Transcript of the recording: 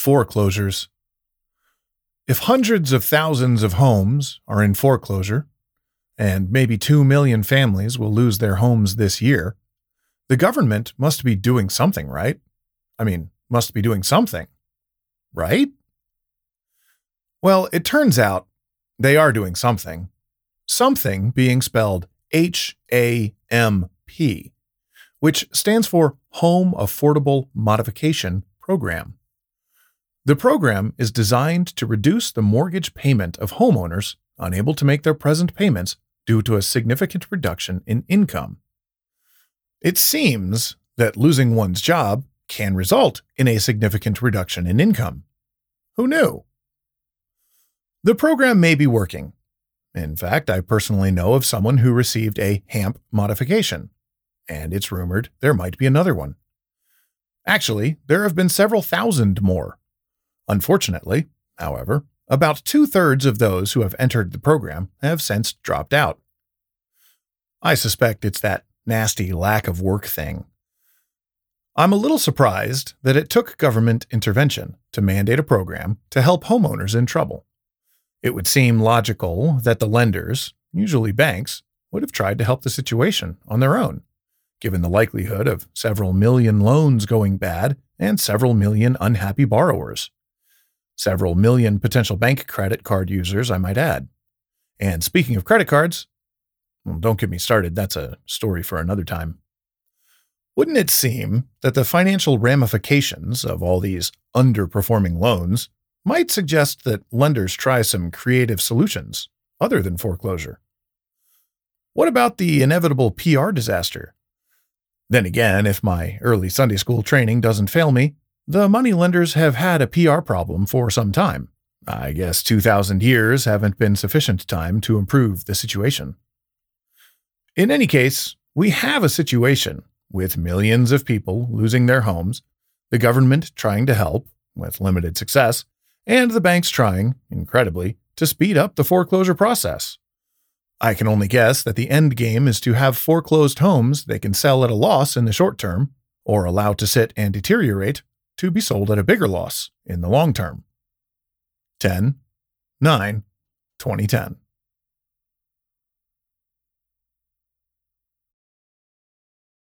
Foreclosures. If hundreds of thousands of homes are in foreclosure, and maybe 2 million families will lose their homes this year, the government must be doing something, right? Must be doing something, right? Well, it turns out they are doing something. Something being spelled HAMP, which stands for Home Affordable Modification Program. The program is designed to reduce the mortgage payment of homeowners unable to make their present payments due to a significant reduction in income. It seems that losing one's job can result in a significant reduction in income. Who knew? The program may be working. In fact, I personally know of someone who received a HAMP modification, and it's rumored there might be another one. Actually, there have been several thousand more. Unfortunately, however, about 2/3 of those who have entered the program have since dropped out. I suspect it's that nasty lack of work thing. I'm a little surprised that it took government intervention to mandate a program to help homeowners in trouble. It would seem logical that the lenders, usually banks, would have tried to help the situation on their own, given the likelihood of several million loans going bad and several million unhappy borrowers. Several million potential bank credit card users, I might add. And speaking of credit cards, well, don't get me started, that's a story for another time. Wouldn't it seem that the financial ramifications of all these underperforming loans might suggest that lenders try some creative solutions other than foreclosure? What about the inevitable PR disaster? Then again, if my early Sunday school training doesn't fail me, the money lenders have had a PR problem for some time. I guess 2,000 years haven't been sufficient time to improve the situation. In any case, we have a situation with millions of people losing their homes, the government trying to help, with limited success, and the banks trying, incredibly, to speed up the foreclosure process. I can only guess that the end game is to have foreclosed homes they can sell at a loss in the short term, or allow to sit and deteriorate, to be sold at a bigger loss in the long term. 10/9/2010